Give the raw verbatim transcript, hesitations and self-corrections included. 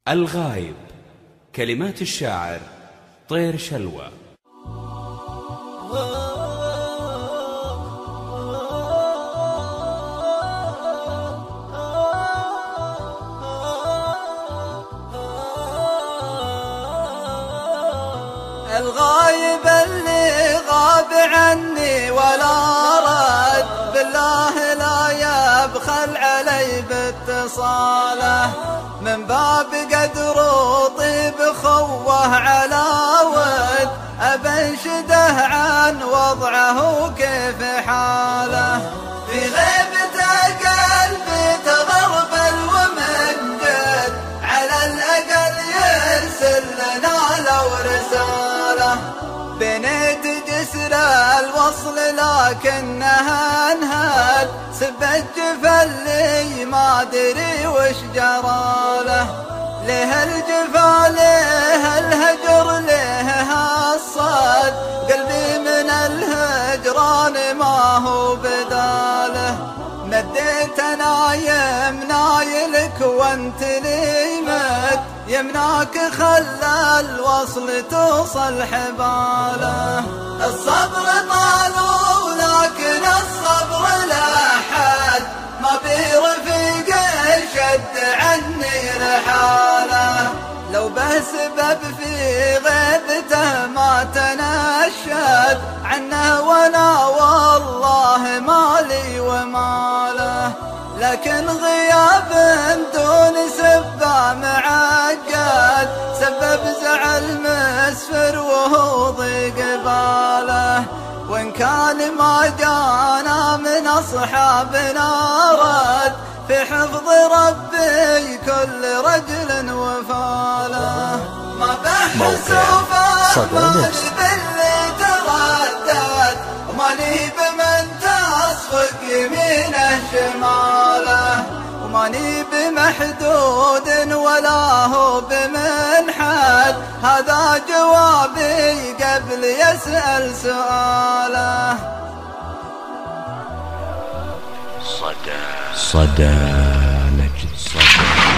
الغايب. كلمات الشاعر طير شلوى. الغايب اللي غاب عني ولا رد، بالله لا يبخل علي باتصاله، من باب قدر وطيب خوه على ود، أبنشده عن وضعه وكيف حاله. في غيبته قلبي تغربل ومن جد، على الأقل يرسل لنا لو رسالة، بنيت جسر الوصل لكنها انهد، سبت جفا اللي ما دري وش جراله، له الجفا له الهجر له الصد، قلبي من الهجران ما هو بداله، مديت انا يمنايلك وانت لي مد، يمناك خلى الوصل توصل حباله. الصبر طال ولكن الصبر لا حد، ما بيرفيق الشد عني رحاله، لو به سبب في غيبته ما تنشد عنه وانا والله مالي وماله، لكن غياب دون سبه معقد، سبب زعل مسفر وهو ضيق باله، وإن كان ما جانا من أصحابنا رد، في حفظ ربي كل رجل وفاله، ما بحسوا فأمان باللي تردد، وماني بمن تصفق يمينه شماله، وماني بمحدود ولا هو بمنحد، هذا جوابي قبل يسأل سؤاله. صدى صدى نجد صدى